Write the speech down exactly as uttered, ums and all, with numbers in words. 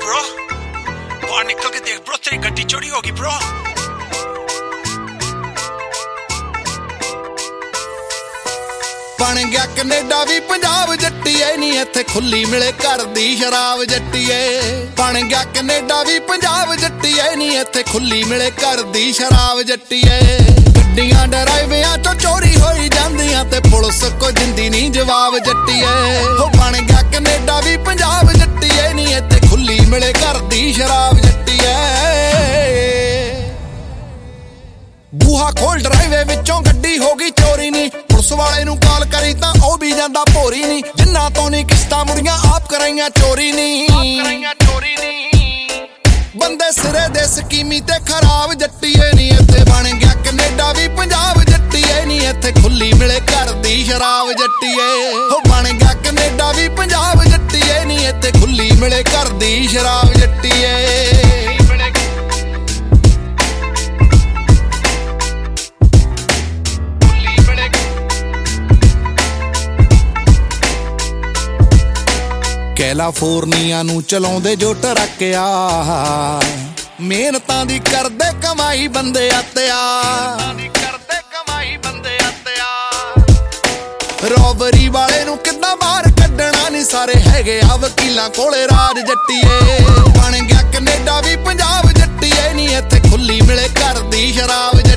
bro. बाहर निकल के देख bro, तेरी गड्डी चोरी होगी bro. बन गया कनेडा भी पंजाब जट्टीए नी इत्थे खुली मिले घर दी शराब जट्टीए बन गया कनेडा भी पंजाब जट्टीए नी इत्थे खुली मिले घर दी शराब जट्टीए गड्डियां ड्राइवियां चो चोरी होई जांदियां ते पुलिस को दिंदी नी जवाब जट्टीए हो बन गया कनेडा भी पंजाब जट्टीए नी इत्थे खुली मिले घर दी शराब जट्टीए बूहा खोल ड्राइवे विचों गड्डी हो गई चोरी नी पुलिस वाले नूं कॉल करी तां ओ भी जांदा भोरी नी जिन्ना तो नी किस्तां मुड़ियां आप कराइयां चोरी नी बंदे सिरे दे स्कीमी ते खराब जट्टीए नी इत्थे बन गया कनेडा भी पंजाब जट्टीए नी इत्थे खुली मिले घर दी शराब जट्टीए हो बन गया कनेडा भी पंजाब जट्टीए नी इत्थे खुली मिले घर दी शराब जट्टीए कैलाफोर्निया नू चलाउंदे जो ट्रकिया मेहनतां दी करदे कमाई बंदे आतिया रॉबरी वाले नू किद्दां बाहर कड्डना नी सारे हैगे आ वकीलां कोले राज जट्टीए बन गया कनेडा भी पंजाब जट्टीए नी इत्थे खुली मिले घर दी शराब